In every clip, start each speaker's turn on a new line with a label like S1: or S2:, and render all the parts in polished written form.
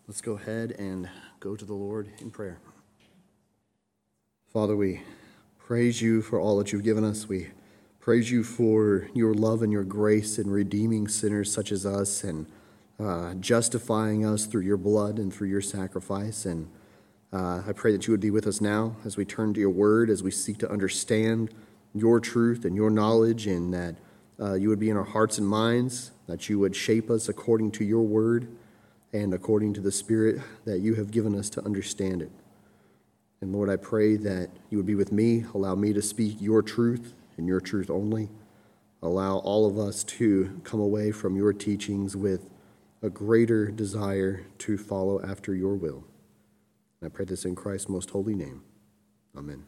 S1: Let's go ahead and go to the Lord in prayer. Father, we praise you for all that you've given us. We praise you for your love and your grace in redeeming sinners such as us and justifying us through your blood and through your sacrifice. And I pray that you would be with us now as we turn to your word, as we seek to understand your truth and your knowledge, and that you would be in our hearts and minds, that you would shape us according to your word and according to the Spirit that you have given us to understand it. And Lord, I pray that you would be with me, allow me to speak your truth and your truth only. Allow all of us to come away from your teachings with a greater desire to follow after your will. And I pray this in Christ's most holy name. Amen.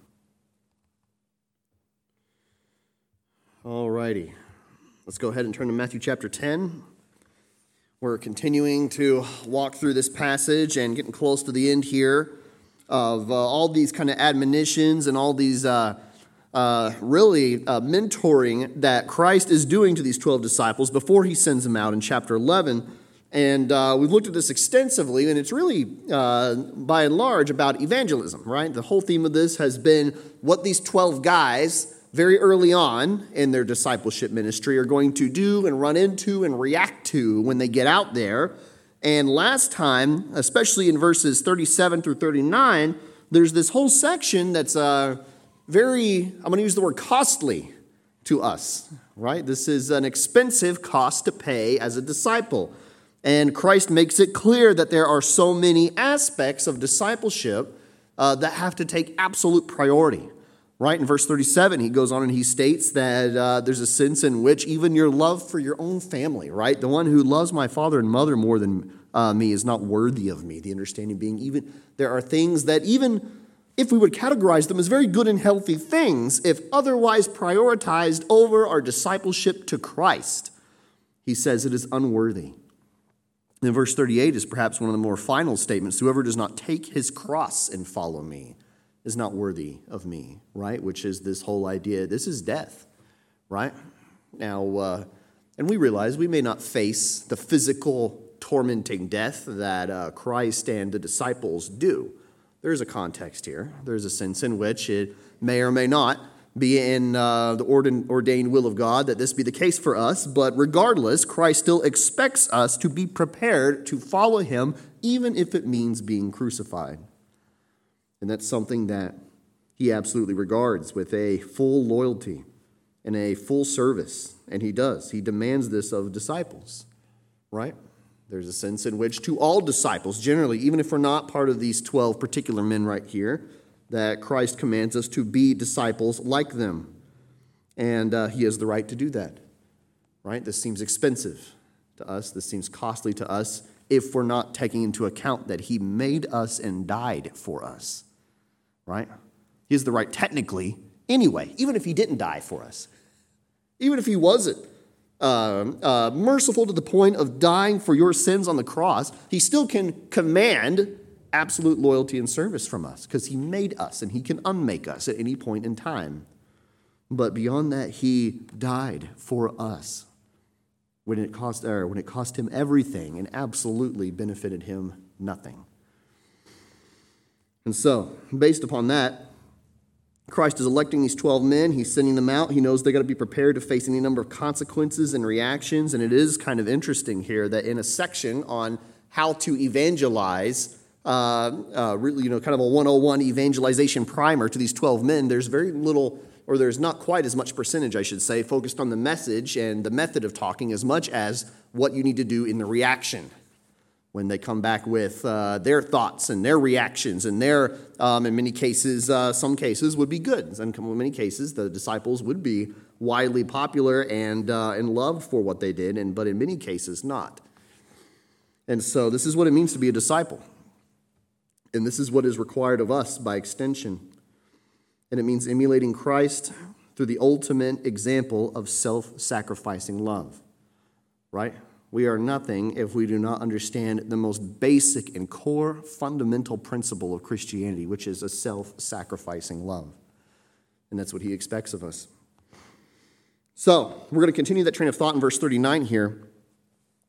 S1: All righty. Let's go ahead and turn to Matthew chapter 10. We're continuing to walk through this passage and getting close to the end here of all these kind of admonitions and all these mentoring that Christ is doing to these 12 disciples before he sends them out in chapter 11. And we've looked at this extensively, and it's really, by and large, about evangelism, right? The whole theme of this has been what these 12 guys very early on in their discipleship ministry are going to do and run into and react to when they get out there. And last time, especially in verses 37 through 39, there's this whole section that's I'm going to use the word costly to us, right? This is an expensive cost to pay as a disciple. And Christ makes it clear that there are so many aspects of discipleship that have to take absolute priority. Right, in verse 37, he goes on and he states that there's a sense in which even your love for your own family, right? The one who loves my father and mother more than me is not worthy of me. The understanding being even there are things that even if we would categorize them as very good and healthy things, if otherwise prioritized over our discipleship to Christ, he says it is unworthy. And verse 38 is perhaps one of the more final statements. Whoever does not take his cross and follow me is not worthy of me, right? Which is this whole idea, this is death, right? Now, and we realize we may not face the physical tormenting death that Christ and the disciples do. There's a context here. There's a sense in which it may or may not be in the ordained will of God that this be the case for us, but regardless, Christ still expects us to be prepared to follow him, even if it means being crucified. And that's something that he absolutely regards with a full loyalty and a full service. And he does. He demands this of disciples, right? There's a sense in which to all disciples, generally, even if we're not part of these 12 particular men right here, that Christ commands us to be disciples like them. And he has the right to do that, right? This seems expensive to us. This seems costly to us if we're not taking into account that he made us and died for us. Right? He has the right technically anyway, even if he didn't die for us. Even if he wasn't merciful to the point of dying for your sins on the cross, he still can command absolute loyalty and service from us because he made us and he can unmake us at any point in time. But beyond that, he died for us when it cost him everything and absolutely benefited him nothing. And so, based upon that, Christ is electing these 12 men. He's sending them out. He knows they've got to be prepared to face any number of consequences and reactions. And it is kind of interesting here that in a section on how to evangelize, really, kind of a 101 evangelization primer to these 12 men, there's very little, or there's not quite as much percentage, I should say, focused on the message and the method of talking as much as what you need to do in the reaction. When they come back with their thoughts and their reactions and their, in many cases, some cases would be good. And in many cases, the disciples would be widely popular and loved for what they did, but in many cases not. And so this is what it means to be a disciple. And this is what is required of us by extension. And it means emulating Christ through the ultimate example of self-sacrificing love, right? We are nothing if we do not understand the most basic and core fundamental principle of Christianity, which is a self-sacrificing love. And that's what he expects of us. So, we're going to continue that train of thought in verse 39 here.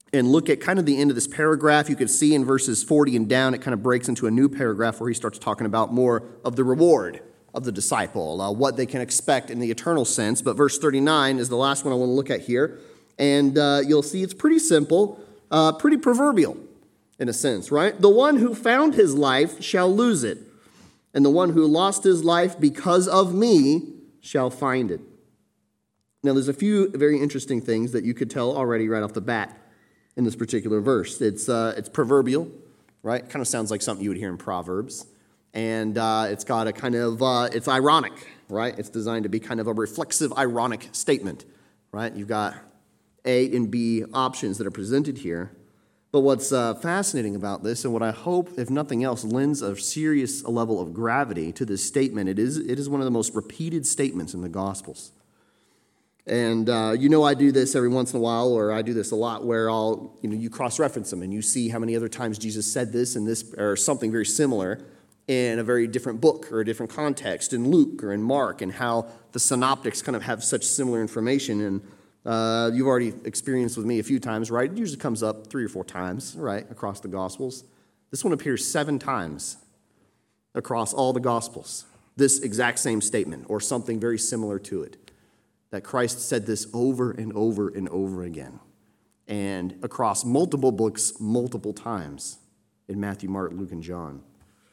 S1: and look at kind of the end of this paragraph. You could see in verses 40 and down, it kind of breaks into a new paragraph where he starts talking about more of the reward of the disciple, what they can expect in the eternal sense. But verse 39 is the last one I want to look at here. And you'll see it's pretty simple, pretty proverbial in a sense, right? The one who found his life shall lose it, and the one who lost his life because of me shall find it. Now, there's a few very interesting things that you could tell already right off the bat in this particular verse. It's proverbial, right? It kind of sounds like something you would hear in Proverbs. And it's got a kind of, it's ironic, right? It's designed to be kind of a reflexive, ironic statement, right? You've got A and B options that are presented here. But what's fascinating about this, and what I hope, if nothing else, lends a serious level of gravity to this statement, it is one of the most repeated statements in the Gospels. And I do this every once in a while, or I do this a lot, where you cross-reference them, and you see how many other times Jesus said this and this, or something very similar, in a very different book or a different context, in Luke or in Mark, and how the synoptics kind of have such similar information. And you've already experienced with me a few times, right? It usually comes up 3 or 4 times, right, across the Gospels. This one appears 7 times across all the Gospels. This exact same statement, or something very similar to it. That Christ said this over and over and over again. And across multiple books, multiple times in Matthew, Mark, Luke, and John.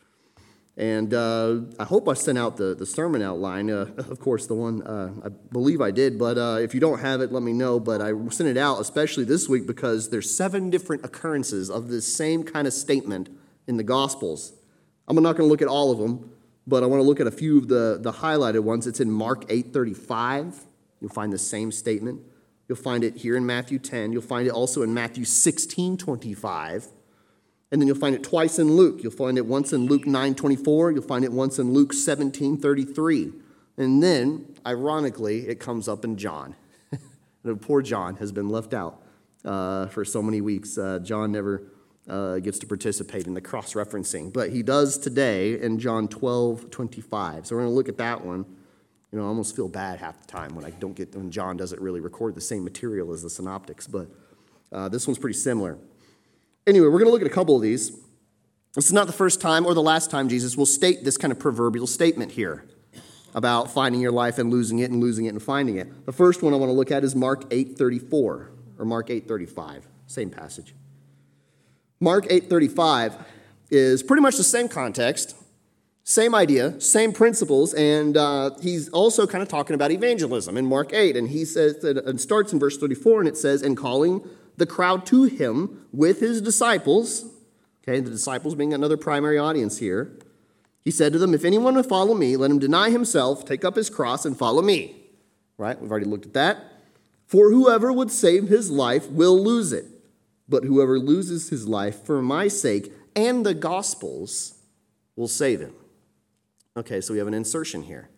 S1: And I hope I sent out the sermon outline. Of course, the one I believe I did, but if you don't have it, let me know. But I sent it out, especially this week, because there's 7 different occurrences of this same kind of statement in the Gospels. I'm not going to look at all of them, but I want to look at a few of the highlighted ones. It's in Mark 8:35. You'll find the same statement. You'll find it here in Matthew 10. You'll find it also in Matthew 16:25. And then you'll find it twice in Luke. You'll find it once in Luke 9:24. You'll find it once in Luke 17:33. And then, ironically, it comes up in John. Poor John has been left out for so many weeks. John never gets to participate in the cross-referencing. But he does today in John 12:25. So we're going to look at that one. I almost feel bad half the time when John doesn't really record the same material as the synoptics. But this one's pretty similar. Anyway, we're going to look at a couple of these. This is not the first time or the last time Jesus will state this kind of proverbial statement here about finding your life and losing it and finding it. The first one I want to look at is Mark 8:34 or Mark 8:35, same passage. Mark 8:35 is pretty much the same context, same idea, same principles, and he's also kind of talking about evangelism in Mark 8. And he says, and starts in verse 34, and it says, "And calling the crowd to him with his disciples," okay, the disciples being another primary audience here, he said to them, "If anyone would follow me, let him deny himself, take up his cross, and follow me." Right? We've already looked at that. "For whoever would save his life will lose it, but whoever loses his life for my sake and the gospel's will save it." Okay, so we have an insertion here.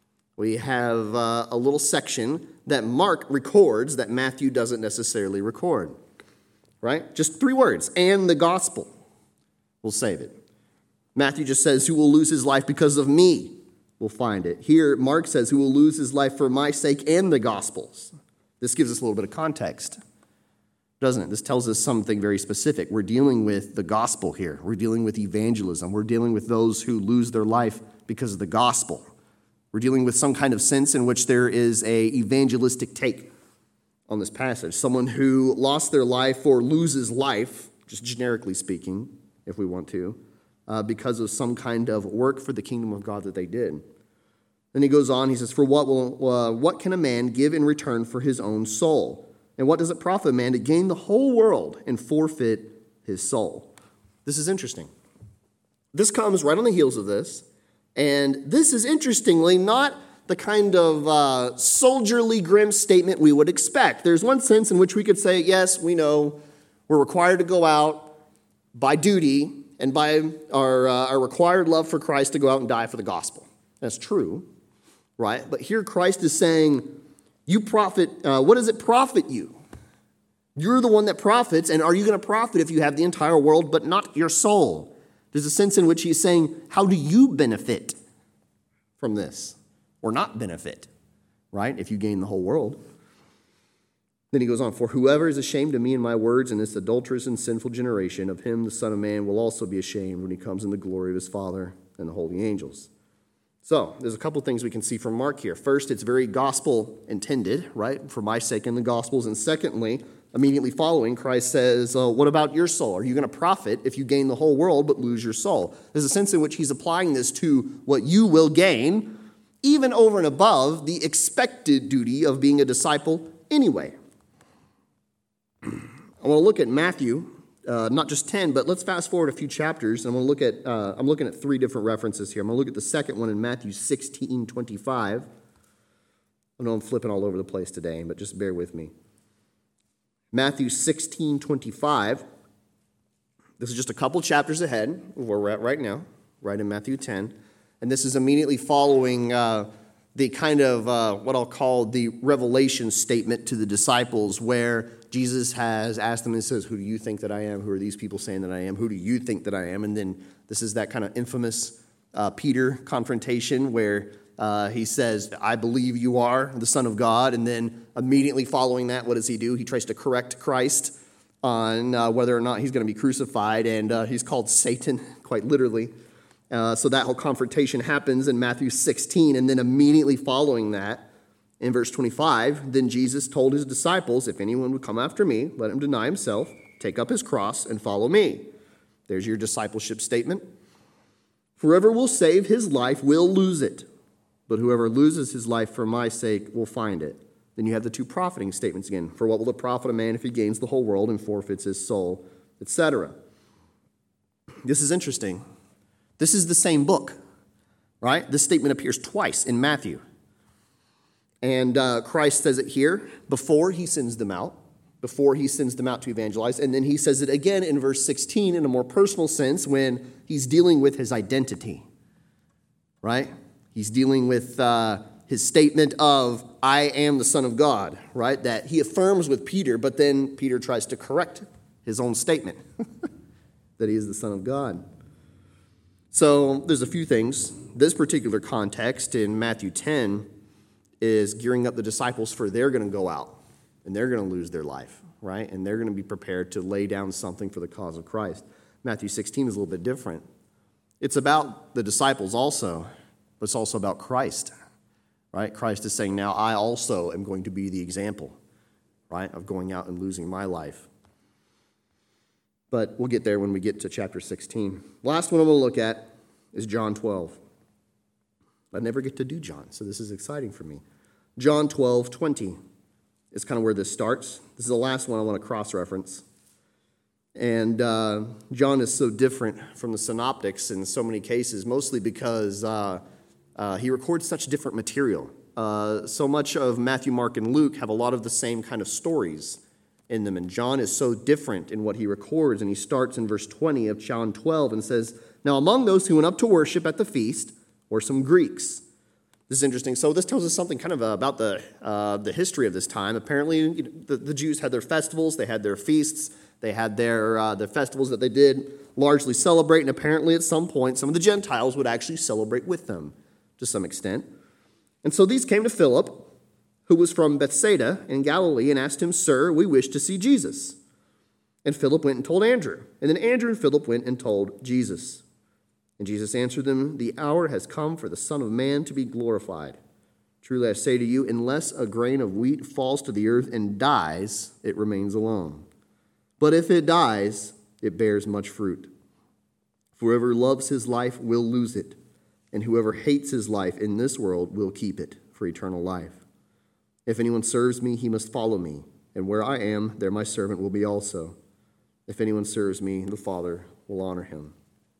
S1: We have a little section that Mark records that Matthew doesn't necessarily record, right? Just 3 words, "and the gospel will save it." Matthew just says, "Who will lose his life because of me will find it." Here, Mark says, "Who will lose his life for my sake and the gospel's." This gives us a little bit of context, doesn't it? This tells us something very specific. We're dealing with the gospel here. We're dealing with evangelism. We're dealing with those who lose their life because of the gospel. We're dealing with some kind of sense in which there is a evangelistic take on this passage. Someone who lost their life or loses life, just generically speaking, if we want to, because of some kind of work for the kingdom of God that they did. Then he goes on, he says, "For what can a man give in return for his own soul? And what does it profit a man to gain the whole world and forfeit his soul?" This is interesting. This comes right on the heels of this. And this is, interestingly, not the kind of soldierly, grim statement we would expect. There's one sense in which we could say, yes, we know we're required to go out by duty and by our required love for Christ to go out and die for the gospel. That's true, right? But here Christ is saying, you profit, what does it profit you? You're the one that profits, and are you going to profit if you have the entire world but not your soul? There's a sense in which he's saying, how do you benefit from this? Or not benefit, right, if you gain the whole world? Then he goes on, for whoever is ashamed of me and my words in this adulterous and sinful generation, of him the Son of Man will also be ashamed when he comes in the glory of his Father and the holy angels. So there's a couple things we can see from Mark here. First, it's very gospel intended, right? For my sake in the Gospels. And secondly, immediately following, Christ says, what about your soul? Are you going to profit if you gain the whole world but lose your soul? There's a sense in which he's applying this to what you will gain, even over and above the expected duty of being a disciple anyway. I want to look at Matthew, not just 10, but let's fast forward a few chapters. I'm looking at three different references here. I'm going to look at the second one in Matthew 16:25. I know I'm flipping all over the place today, but just bear with me. Matthew 16:25. This is just a couple chapters ahead of where we're at right now, right in Matthew 10. And this is immediately following the kind of what I'll call the revelation statement to the disciples, where Jesus has asked them and says, who do you think that I am? Who are these people saying that I am? Who do you think that I am? And then this is that kind of infamous Peter confrontation where he says, I believe you are the Son of God. And then immediately following that, what does he do? He tries to correct Christ on whether or not he's going to be crucified. And he's called Satan, quite literally. So that whole confrontation happens in Matthew 16. And then immediately following that, in verse 25, then Jesus told his disciples, if anyone would come after me, let him deny himself, take up his cross, and follow me. There's your discipleship statement. Whoever will save his life will lose it, but whoever loses his life for my sake will find it. Then you have the two profiting statements again. For what will it profit a man if he gains the whole world and forfeits his soul, etc.? This is interesting. This is the same book, right? This statement appears twice in Matthew. And Christ says it here before he sends them out to evangelize. And then he says it again in verse 16 in a more personal sense when he's dealing with his identity, right? He's dealing with his statement of, I am the Son of God, right? That he affirms with Peter, but then Peter tries to correct his own statement that he is the Son of God. So there's a few things. This particular context in Matthew 10 is gearing up the disciples for they're going to go out and they're going to lose their life, right? And they're going to be prepared to lay down something for the cause of Christ. Matthew 16 is a little bit different. It's about the disciples also, but it's also about Christ, right? Christ is saying, now I also am going to be the example, right, of going out and losing my life. But we'll get there when we get to chapter 16. Last one I'm going to look at is John 12. I never get to do John, so this is exciting for me. John 12:20 is kind of where this starts. This is the last one I want to cross-reference. And John is so different from the synoptics in so many cases, mostly because he records such different material. So much of Matthew, Mark, and Luke have a lot of the same kind of stories in them. And John is so different in what he records. And he starts in verse 20 of John 12 and says, now among those who went up to worship at the feast were some Greeks. This is interesting. So this tells us something kind of about the history of this time. Apparently, the Jews had their festivals. They had their feasts. They had their festivals that they did largely celebrate. And apparently, at some point, some of the Gentiles would actually celebrate with them to some extent. And so these came to Philip, who was from Bethsaida in Galilee, and asked him, Sir, we wish to see Jesus. And Philip went and told Andrew. And then Andrew and Philip went and told Jesus. And Jesus answered them, the hour has come for the Son of Man to be glorified. Truly I say to you, unless a grain of wheat falls to the earth and dies, it remains alone. But if it dies, it bears much fruit. Whoever loves his life will lose it, and whoever hates his life in this world will keep it for eternal life. If anyone serves me, he must follow me, and where I am, there my servant will be also. If anyone serves me, the Father will honor him.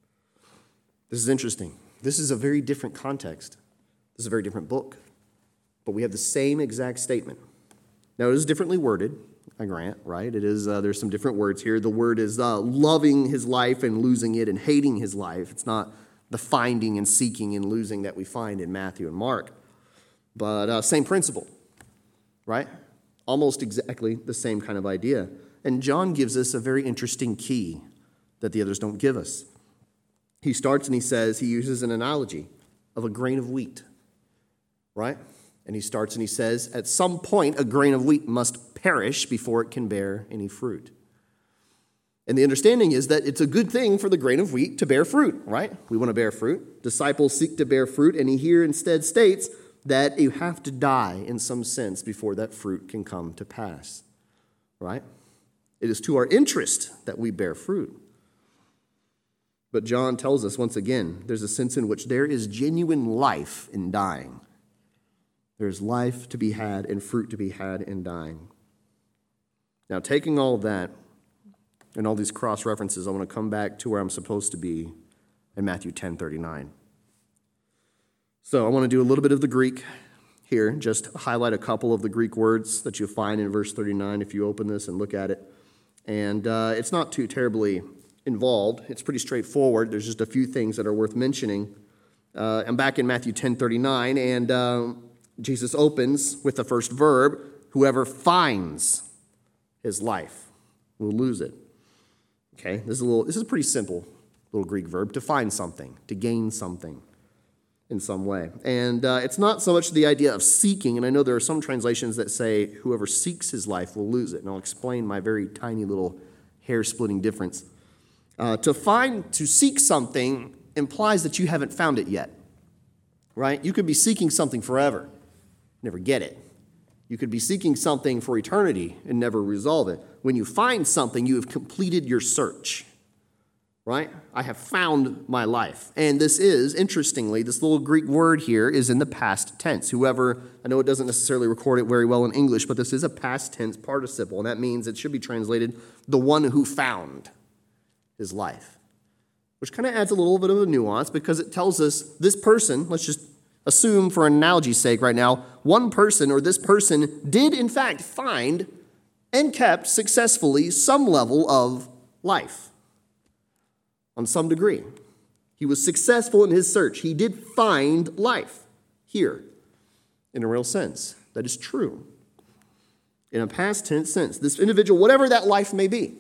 S1: This is interesting. This is a very different context. This is a very different book. But we have the same exact statement. Now, it is differently worded, I grant, right? It is. There's some different words here. The word is loving his life and losing it and hating his life. It's not the finding and seeking and losing that we find in Matthew and Mark. But same principle, right? Almost exactly the same kind of idea. And John gives us a very interesting key that the others don't give us. He starts and he says, he uses an analogy of a grain of wheat, right? And he starts and he says, at some point, a grain of wheat must perish before it can bear any fruit. And the understanding is that it's a good thing for the grain of wheat to bear fruit, right? We want to bear fruit. Disciples seek to bear fruit, and he here instead states that you have to die in some sense before that fruit can come to pass, right? It is to our interest that we bear fruit. But John tells us once again, there's a sense in which there is genuine life in dying. There's life to be had and fruit to be had in dying. Now, taking all that and all these cross references, I want to come back to where I'm supposed to be in Matthew 10:39. So I want to do a little bit of the Greek here, just highlight a couple of the Greek words that you'll find in verse 39 if you open this and look at it. And it's not too terribly involved. It's pretty straightforward. There's just a few things that are worth mentioning. I'm back in Matthew 10:39, and Jesus opens with the first verb, whoever finds his life will lose it. Okay, this is a pretty simple little Greek verb, to find something, to gain something in some way. And it's not so much the idea of seeking, and I know there are some translations that say whoever seeks his life will lose it, and I'll explain my very tiny little hair-splitting difference. To seek something implies that you haven't found it yet, right? You could be seeking something forever, never get it. You could be seeking something for eternity and never resolve it. When you find something, you have completed your search, right? I have found my life. And this is, interestingly, this little Greek word here is in the past tense. Whoever, I know it doesn't necessarily record it very well in English, but this is a past tense participle, and that means it should be translated, the one who found his life, which kind of adds a little bit of a nuance because it tells us this person, let's just assume for analogy's sake right now, one person or this person did in fact find and kept successfully some level of life on some degree. He was successful in his search. He did find life here in a real sense. That is true. In a past tense sense, this individual, whatever that life may be,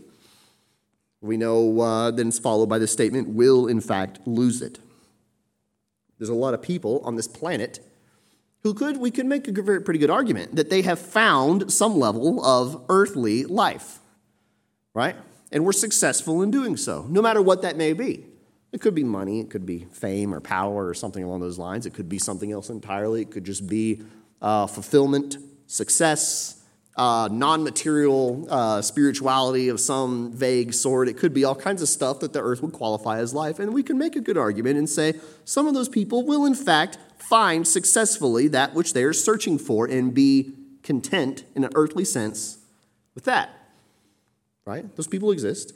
S1: we know then it's followed by the statement, will in fact lose it. There's a lot of people on this planet who we could make a pretty good argument that they have found some level of earthly life, right? And we're successful in doing so, no matter what that may be. It could be money, it could be fame or power or something along those lines. It could be something else entirely. It could just be fulfillment, success, non-material spirituality of some vague sort. It could be all kinds of stuff that the earth would qualify as life. And we can make a good argument and say some of those people will in fact find successfully that which they are searching for and be content in an earthly sense with that. Right? Those people exist.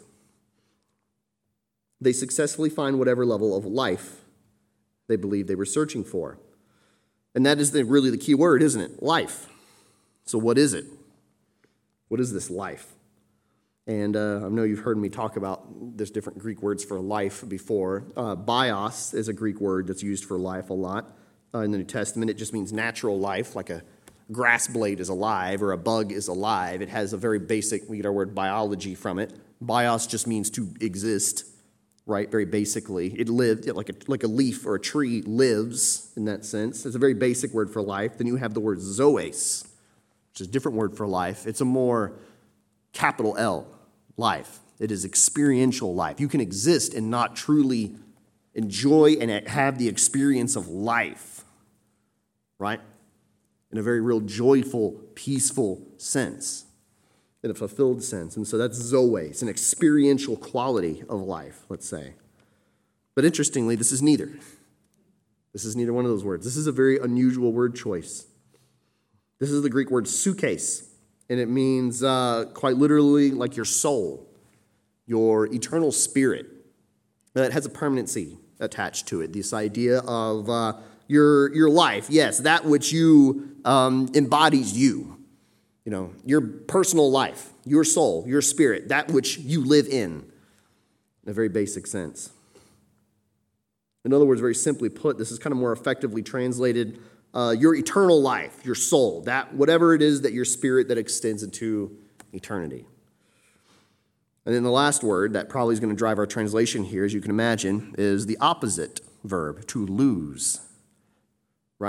S1: They successfully find whatever level of life they believe they were searching for. And that is really the key word, isn't it? Life. So what is it? What is this life? And I know you've heard me talk about there's different Greek words for life before. Bios is a Greek word that's used for life a lot. In the New Testament, it just means natural life, like a grass blade is alive or a bug is alive. It has a very basic, we get our word biology from it. Bios just means to exist, right? Very basically. It lived, like a leaf or a tree lives in that sense. It's a very basic word for life. Then you have the word zoes, which is a different word for life. It's a more capital L, life. It is experiential life. You can exist and not truly enjoy and have the experience of life, right? In a very real joyful, peaceful sense, in a fulfilled sense. And so that's zoe. It's an experiential quality of life, let's say. But interestingly, this is neither. This is neither one of those words. This is a very unusual word choice. This is the Greek word psyches, and it means quite literally like your soul, your eternal spirit. It has a permanency attached to it, this idea of your life, yes, that which you embodies you, your personal life, your soul, your spirit, that which you live in a very basic sense. In other words, very simply put, this is kind of more effectively translated your eternal life, your soul, that whatever it is that your spirit that extends into eternity. And then the last word that probably is going to drive our translation here, as you can imagine, is the opposite verb, to lose. Right?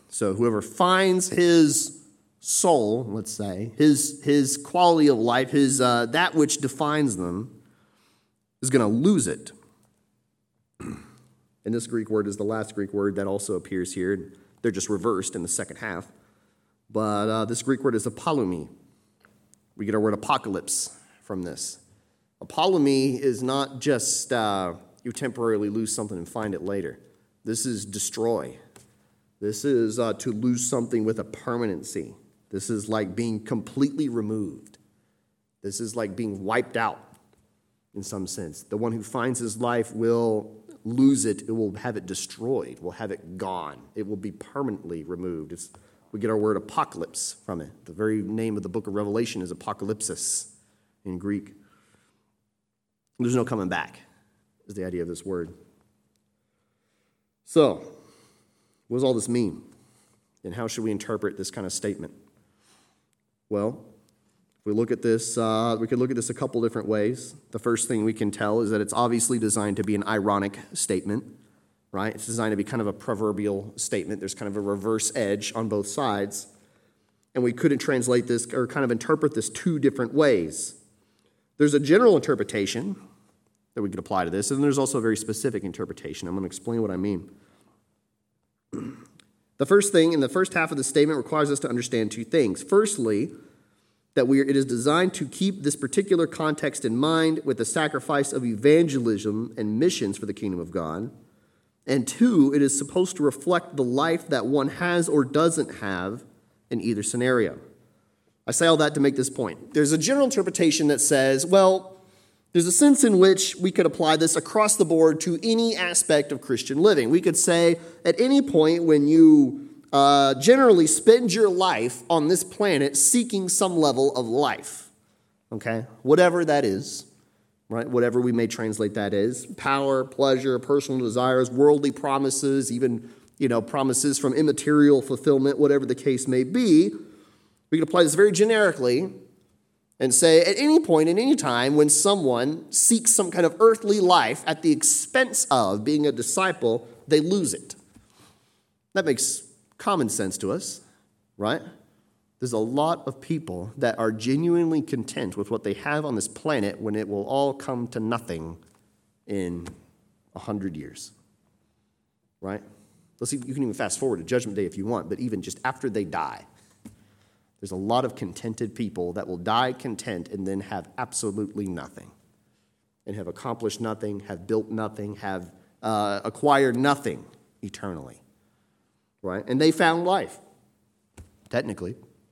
S1: So whoever finds his soul, let's say, his quality of life, his that which defines them, is going to lose it. And this Greek word is the last Greek word that also appears here. They're just reversed in the second half. But this Greek word is apolumi. We get our word apocalypse from this. Apolumi is not just you temporarily lose something and find it later. This is destroy. This is to lose something with a permanency. This is like being completely removed. This is like being wiped out in some sense. The one who finds his life will lose it. It will have it destroyed. Will have it gone. It will be permanently removed. We get our word apocalypse from it. The very name of the book of Revelation is apocalypsis in Greek. There's no coming back, is the idea of this word. So, what does all this mean? And how should we interpret this kind of statement? Well, if we look at this, we could look at this a couple different ways. The first thing we can tell is that it's obviously designed to be an ironic statement, right? It's designed to be kind of a proverbial statement. There's kind of a reverse edge on both sides. And we couldn't translate this or kind of interpret this two different ways. There's a general interpretation that we could apply to this, and there's also a very specific interpretation. I'm going to explain what I mean. The first thing in the first half of the statement requires us to understand two things. Firstly, that it is designed to keep this particular context in mind with the sacrifice of evangelism and missions for the kingdom of God. And two, it is supposed to reflect the life that one has or doesn't have in either scenario. I say all that to make this point. There's a general interpretation that says, well, there's a sense in which we could apply this across the board to any aspect of Christian living. We could say at any point when you generally spend your life on this planet seeking some level of life, okay? Whatever that is, right? Whatever we may translate that as, power, pleasure, personal desires, worldly promises, even, promises from immaterial fulfillment, whatever the case may be. We can apply this very generically and say at any point, at any time, when someone seeks some kind of earthly life at the expense of being a disciple, they lose it. That makes common sense to us, right? There's a lot of people that are genuinely content with what they have on this planet when it will all come to nothing in 100 years, right? Let's see, you can even fast forward to Judgment Day if you want, but even just after they die, there's a lot of contented people that will die content and then have absolutely nothing and have accomplished nothing, have built nothing, have acquired nothing eternally, right? And they found life, technically,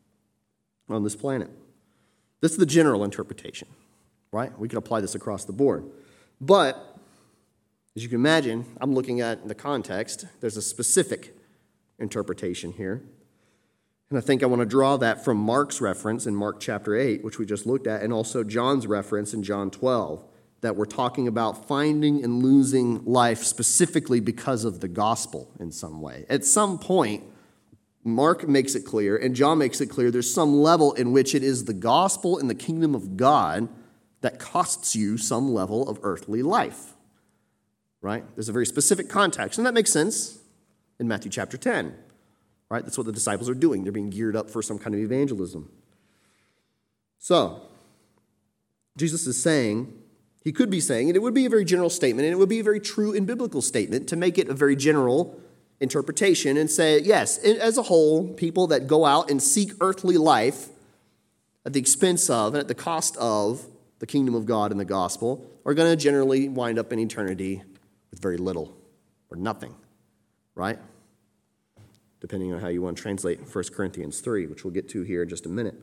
S1: on this planet. This is the general interpretation, right? We can apply this across the board. But, as you can imagine, I'm looking at the context. There's a specific interpretation here. And I think I want to draw that from Mark's reference in Mark chapter 8, which we just looked at, and also John's reference in John 12, that we're talking about finding and losing life specifically because of the gospel in some way. At some point, Mark makes it clear, and John makes it clear, there's some level in which it is the gospel and the kingdom of God that costs you some level of earthly life, right? There's a very specific context, and that makes sense in Matthew chapter 10. Right? That's what the disciples are doing. They're being geared up for some kind of evangelism. So, Jesus is saying, he could be saying, and it would be a very general statement, and it would be a very true and biblical statement to make it a very general interpretation and say, yes, as a whole, people that go out and seek earthly life at the expense of and at the cost of the kingdom of God and the gospel are going to generally wind up in eternity with very little or nothing, right? Depending on how you want to translate 1 Corinthians 3, which we'll get to here in just a minute.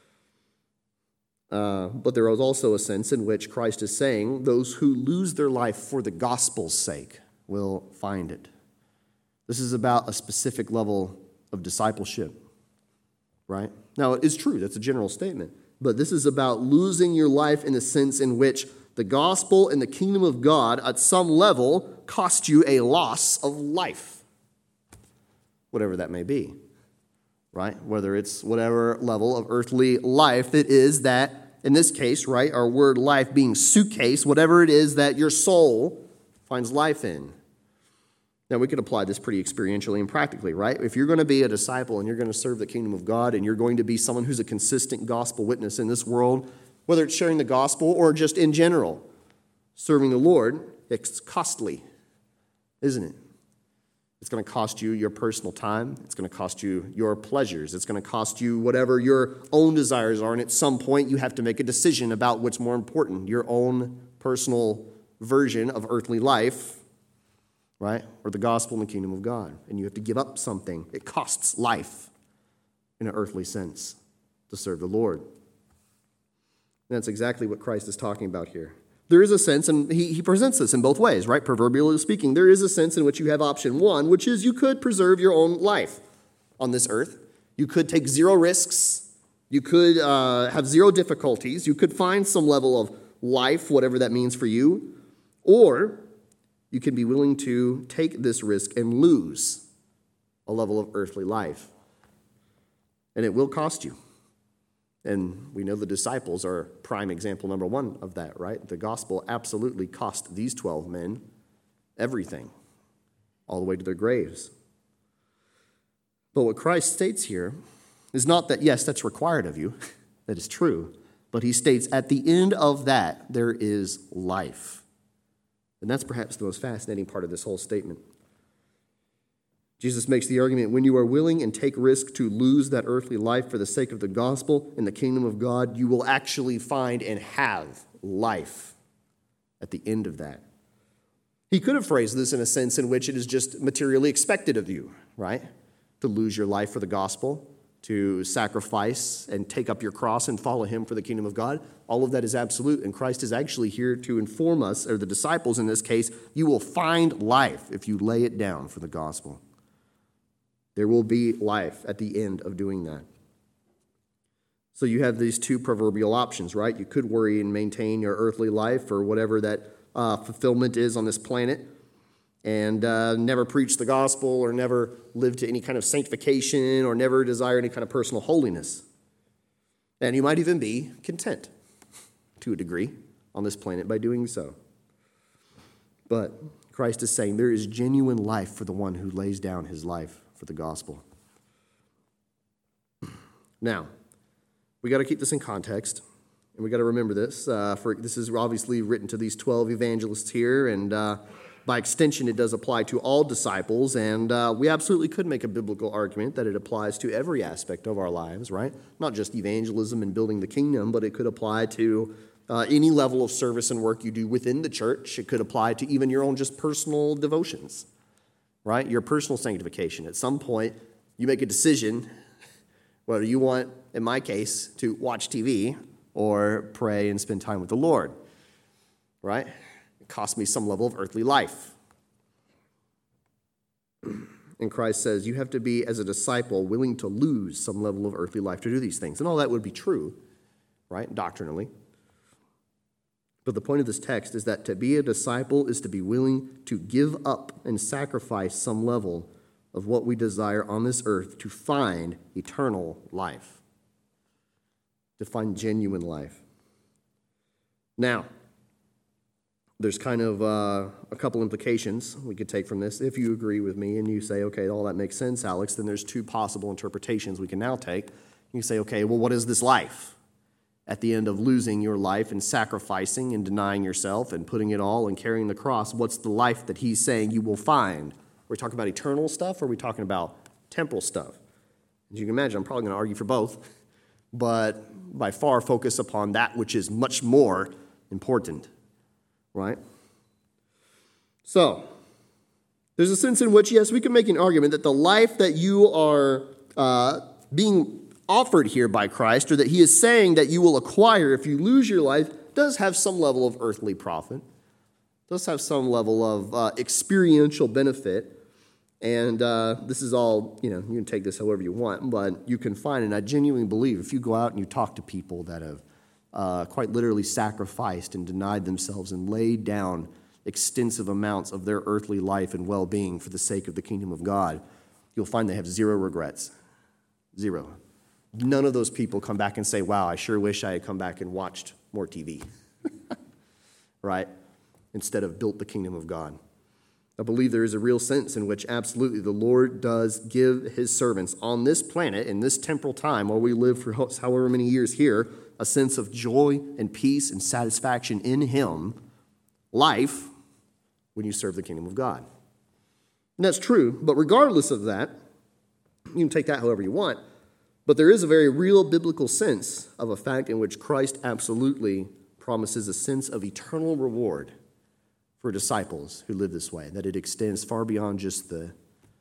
S1: But there is also a sense in which Christ is saying those who lose their life for the gospel's sake will find it. This is about a specific level of discipleship, right? Now, it is true. That's a general statement. But this is about losing your life in the sense in which the gospel and the kingdom of God at some level cost you a loss of life. Whatever that may be, right? Whether it's whatever level of earthly life it is that, in this case, right, our word life being suitcase, whatever it is that your soul finds life in. Now, we could apply this pretty experientially and practically, right? If you're going to be a disciple and you're going to serve the kingdom of God and you're going to be someone who's a consistent gospel witness in this world, whether it's sharing the gospel or just in general, serving the Lord, it's costly, isn't it? It's going to cost you your personal time. It's going to cost you your pleasures. It's going to cost you whatever your own desires are. And at some point, you have to make a decision about what's more important, your own personal version of earthly life, right? Or the gospel and the kingdom of God. And you have to give up something. It costs life in an earthly sense to serve the Lord. And that's exactly what Christ is talking about here. There is a sense, and he presents this in both ways, right? Proverbially speaking, there is a sense in which you have option one, which is you could preserve your own life on this earth. You could take zero risks. You could have zero difficulties. You could find some level of life, whatever that means for you. Or you can be willing to take this risk and lose a level of earthly life. And it will cost you. And we know the disciples are prime example number one of that, right? The gospel absolutely cost these 12 men everything, all the way to their graves. But what Christ states here is not that, yes, that's required of you. That is true. But he states at the end of that, there is life. And that's perhaps the most fascinating part of this whole statement. Jesus makes the argument, when you are willing and take risk to lose that earthly life for the sake of the gospel and the kingdom of God, you will actually find and have life at the end of that. He could have phrased this in a sense in which it is just materially expected of you, right? To lose your life for the gospel, to sacrifice and take up your cross and follow him for the kingdom of God. All of that is absolute, and Christ is actually here to inform us, or the disciples in this case, you will find life if you lay it down for the gospel. There will be life at the end of doing that. So you have these two proverbial options, right? You could worry and maintain your earthly life or whatever that fulfillment is on this planet and never preach the gospel or never live to any kind of sanctification or never desire any kind of personal holiness. And you might even be content to a degree on this planet by doing so. But Christ is saying there is genuine life for the one who lays down his life for the gospel. Now, we got to keep this in context, and we got to remember this. This is obviously written to these 12 evangelists here, and by extension, it does apply to all disciples, and we absolutely could make a biblical argument that it applies to every aspect of our lives, right? Not just evangelism and building the kingdom, but it could apply to any level of service and work you do within the church. It could apply to even your own just personal devotions, right? Your personal sanctification. At some point, you make a decision whether you want, in my case, to watch TV or pray and spend time with the Lord, right? It costs me some level of earthly life. And Christ says you have to be, as a disciple, willing to lose some level of earthly life to do these things. And all that would be true, right, doctrinally. But the point of this text is that to be a disciple is to be willing to give up and sacrifice some level of what we desire on this earth to find eternal life, to find genuine life. Now, there's kind of a couple implications we could take from this. If you agree with me and you say, okay, all that makes sense, Alex, then there's two possible interpretations we can now take. You say, okay, well, what is this life? At the end of losing your life and sacrificing and denying yourself and putting it all and carrying the cross, what's the life that he's saying you will find? Are we talking about eternal stuff or are we talking about temporal stuff? As you can imagine, I'm probably going to argue for both, but by far focus upon that which is much more important, right? So, there's a sense in which, yes, we can make an argument that the life that you are being offered here by Christ, or that he is saying that you will acquire if you lose your life, does have some level of earthly profit, does have some level of experiential benefit. And this is all, you can take this however you want, but you can find, and I genuinely believe, if you go out and you talk to people that have quite literally sacrificed and denied themselves and laid down extensive amounts of their earthly life and well-being for the sake of the kingdom of God, you'll find they have zero regrets. Zero. None of those people come back and say, wow, I sure wish I had come back and watched more TV, right? Instead of built the kingdom of God. I believe there is a real sense in which absolutely the Lord does give his servants on this planet, in this temporal time, while we live for however many years here, a sense of joy and peace and satisfaction in him, life, when you serve the kingdom of God. And that's true, but regardless of that, you can take that however you want, but there is a very real biblical sense of a fact in which Christ absolutely promises a sense of eternal reward for disciples who live this way, that it extends far beyond just the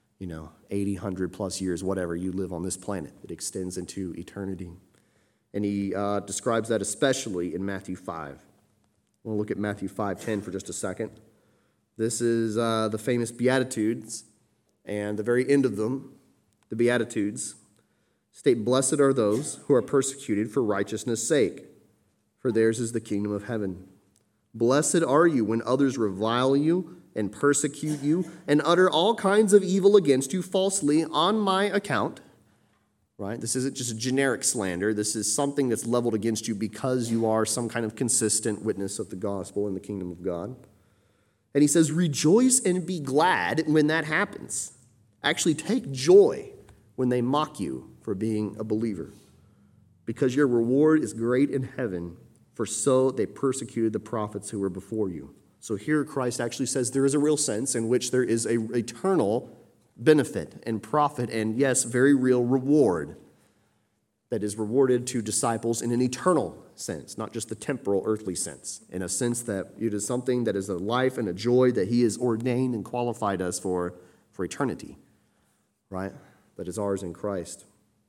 S1: 80, 100 plus years, whatever you live on this planet. It extends into eternity. And he describes that especially in Matthew 5. We'll look at Matthew 5:10 for just a second. This is the famous Beatitudes, and the very end of them, the Beatitudes, state, "Blessed are those who are persecuted for righteousness' sake, for theirs is the kingdom of heaven. Blessed are you when others revile you and persecute you and utter all kinds of evil against you falsely on my account." Right? This isn't just a generic slander. This is something that's leveled against you because you are some kind of consistent witness of the gospel in the kingdom of God. And he says, rejoice and be glad when that happens. Actually take joy when they mock you for being a believer, because your reward is great in heaven, for so they persecuted the prophets who were before you. So here Christ actually says there is a real sense in which there is an eternal benefit and profit and, yes, very real reward that is rewarded to disciples in an eternal sense, not just the temporal, earthly sense, in a sense that it is something that is a life and a joy that he has ordained and qualified us for eternity, right? That is ours in Christ.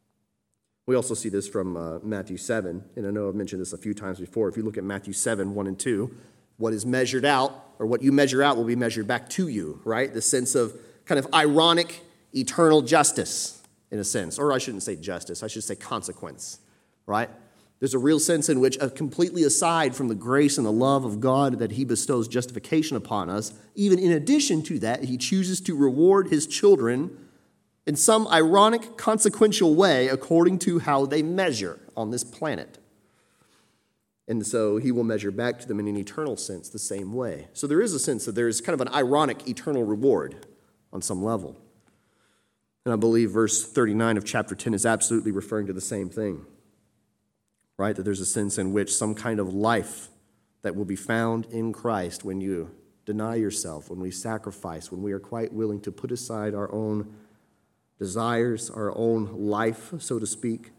S1: We also see this from Matthew 7, and I know I've mentioned this a few times before. If you look at Matthew 7, 1 and 2, what is measured out, or what you measure out will be measured back to you, right? The sense of kind of ironic eternal justice, in a sense. Or I shouldn't say justice, I should say consequence, right? There's a real sense in which, completely aside from the grace and the love of God that he bestows justification upon us, even in addition to that, he chooses to reward his children in some ironic, consequential way according to how they measure on this planet. And so he will measure back to them in an eternal sense the same way. So there is a sense that there is kind of an ironic eternal reward on some level. And I believe verse 39 of chapter 10 is absolutely referring to the same thing, right? That there's a sense in which some kind of life that will be found in Christ when you deny yourself, when we sacrifice, when we are quite willing to put aside our own desires, our own life, so to speak.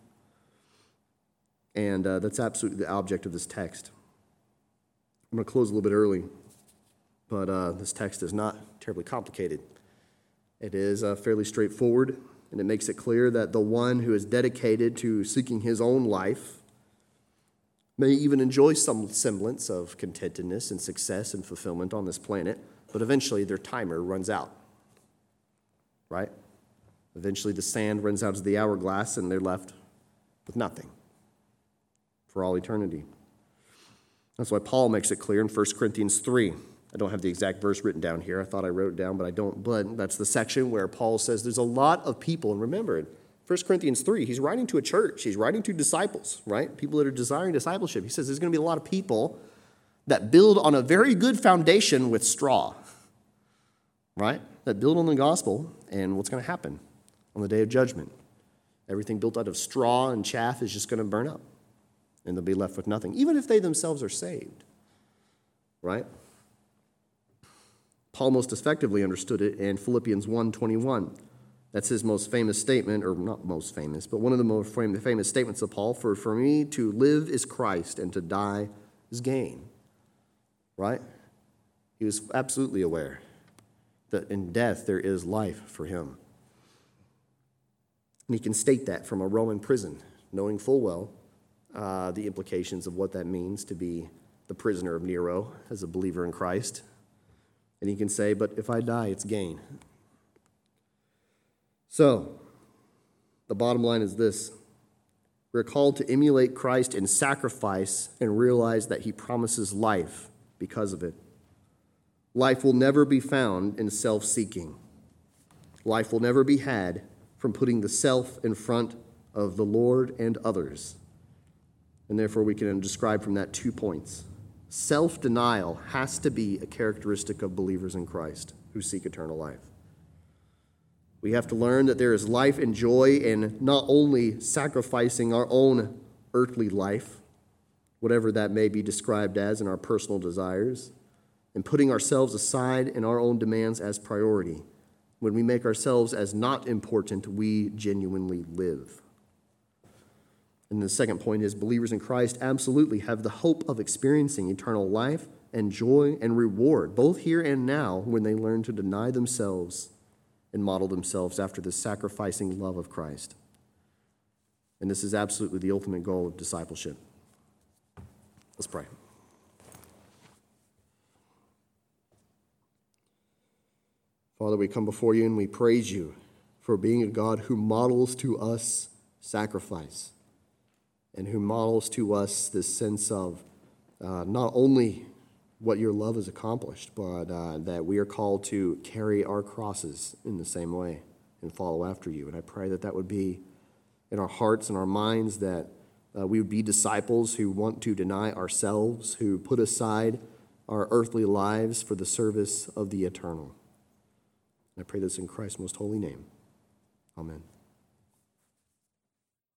S1: And that's absolutely the object of this text. I'm going to close a little bit early, but this text is not terribly complicated. It is fairly straightforward, and it makes it clear that the one who is dedicated to seeking his own life may even enjoy some semblance of contentedness and success and fulfillment on this planet, but eventually their timer runs out, right? Eventually the sand runs out of the hourglass and they're left with nothing for all eternity. That's why Paul makes it clear in 1 Corinthians 3. I don't have the exact verse written down here. I thought I wrote it down, but I don't. But that's the section where Paul says there's a lot of people, and remember, in 1 Corinthians 3, he's writing to a church. He's writing to disciples, right? People that are desiring discipleship. He says there's going to be a lot of people that build on a very good foundation with straw, right? That build on the gospel, and what's going to happen on the day of judgment? Everything built out of straw and chaff is just going to burn up, and they'll be left with nothing, even if they themselves are saved, right? Paul most effectively understood it in Philippians 1:21. That's his most famous statement, or not most famous, but one of the most famous statements of Paul, for me to live is Christ and to die is gain, right? He was absolutely aware that in death there is life for him. And he can state that from a Roman prison, knowing full well the implications of what that means to be the prisoner of Nero as a believer in Christ. And he can say, but if I die, it's gain. So, the bottom line is this. We're called to emulate Christ in sacrifice and realize that he promises life because of it. Life will never be found in self-seeking. Life will never be had from putting the self in front of the Lord and others. And therefore, we can describe from that 2 points. Self-denial has to be a characteristic of believers in Christ. who seek eternal life. We have to learn that there is life and joy in not only sacrificing our own earthly life, whatever that may be described as in our personal desires, and putting ourselves aside and our own demands as priority. When we make ourselves as not important, we genuinely live. And the second point is believers in Christ absolutely have the hope of experiencing eternal life and joy and reward, both here and now, when they learn to deny themselves and model themselves after the sacrificing love of Christ. And this is absolutely the ultimate goal of discipleship. Let's pray. Father, we come before you and we praise you for being a God who models to us sacrifice and who models to us this sense of not only what your love has accomplished, but that we are called to carry our crosses in the same way and follow after you. And I pray that that would be in our hearts and our minds, that we would be disciples who want to deny ourselves, who put aside our earthly lives for the service of the eternal. I pray this in Christ's most holy name. Amen.